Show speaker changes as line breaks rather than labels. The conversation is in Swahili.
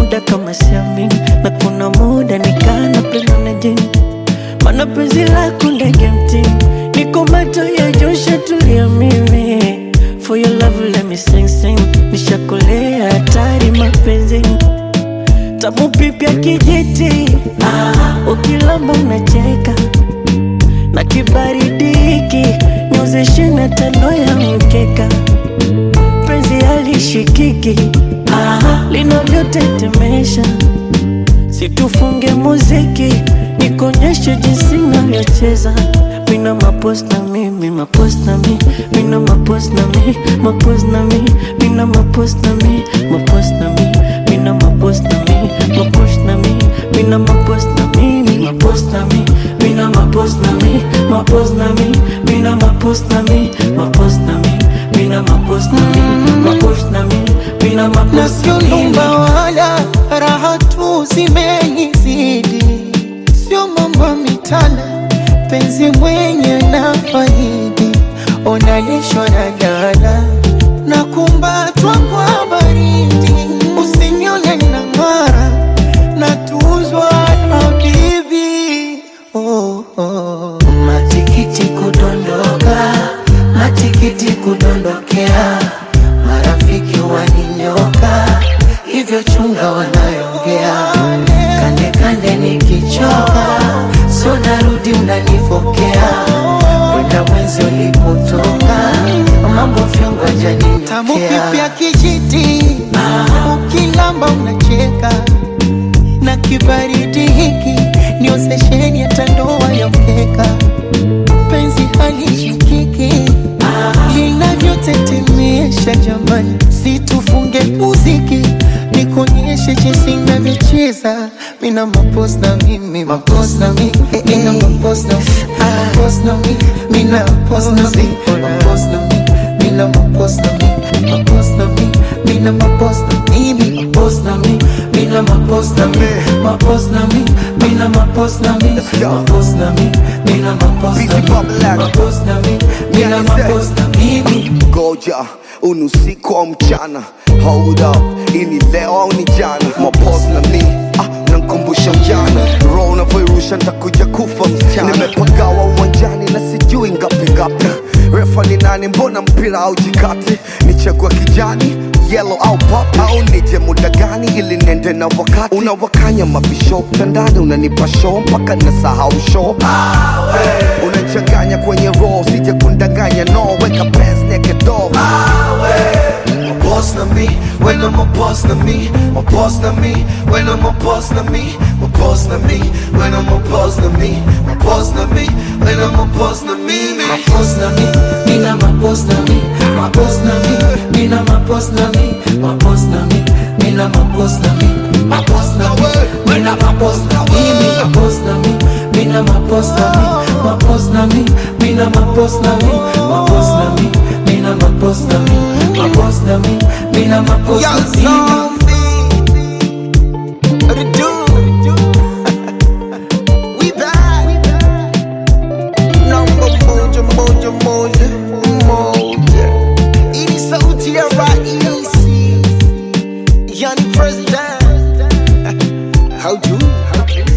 muda kama siamini, na kuna muda nikana penda na jini. Mana penzi lako ndege mtini, niko macho ya Joshua tulia mimi. For your love let me sing sing, nishakolea hatari mapenzi. Tamu pipya kijiti, ukilamba unacheka. Na kibaridi hiki, niozeshe na tano ya mkeka. Penzi halishikiki, linavyotetemesha. Situfunge muziki, nikonyeshe jinsi navyocheza. Mina mapost na mi, mi mapost na mi. Mina mapost na mi, mapost na mi. Mina mapost na mi, mapost na mi. Mina mapost na mi, mapost na mi. Mina mapost na mi, mi mapost na mi. Mina mapost na mi, mapost na mi. Mina mapost na mi, mapost na mi. Mina mapost na mi, mapost na mi. Mina mapost na mi.
Nasionumba wala raha tu zimenizidi, sio mambo mitana, penzi mwenye na faidi. Onalishwa na gala na kumbatwa kwa baridi, usinione na mara na tuzwa na bibi. Oh, oh. Matikiti kudondoka, matikiti kudondokea, marafiki waninyoka, hivyo chunga wanayongea. Kande kande nikichoka, so narudi unanifokea. Wenda mwenzi ulipotoka, mambo fyongo janinyokia. Tamu pipya kijiti, ukilamba unacheka. Na kibaridi hiki, niozesheni hata ndoa ya mkeka. Penzi halishikiki, linavyotetemesha jamani. Situfunge muziki, nikonyeshe jinsi navyocheza. Mina mapost na mi, mi mapost na mi. Mina mapost na mi, mapost na mi. Mina mapost na mi, mapost na mi. Mina mapost na mi, mapost na mi. Mina mapost na mi, mi mapost na mi. Mina mapost na mi, mapost na mi. Mina mapost na mi, mapost na mi. Mina mapost na mi, mapost na mi. Mina mapost na mi.
Goja, unusiku au mchana. Hold up, ini leo au ni jana. Mapost na mi, nankumbusha mjana. Roho unavyoirusha nitakuja kufa msichana. Nimepagawa uwanjani na sijui ngapi ngapi. Refa ni nani, mbona mpira au jikati? Nichagua kijani, yellow au pop, au nije muda gani ili nende na wakati? Unawakanya mabisho, tandani unanipa show mpaka nasahau show. Unachanganya kwenye roll, sije kundanganya no. Weka pants naked door.
Boss na me, when I'm a boss na me, my boss na me, when I'm a boss na me, my boss na me, when I'm a boss na me, my boss na me, when I'm a boss na me,
my boss na me, mina my boss na me, my boss na me, mina my boss na me, my boss na me, mina my boss na me, my boss na me, mina my boss na me, my boss na me, mina my boss na me, my boss na me, mina my boss na me, my boss na me, mina my boss na me, my boss na me, mina my boss na me.
We back. Number moja. Ini sauti ya raisi, yani president. How do?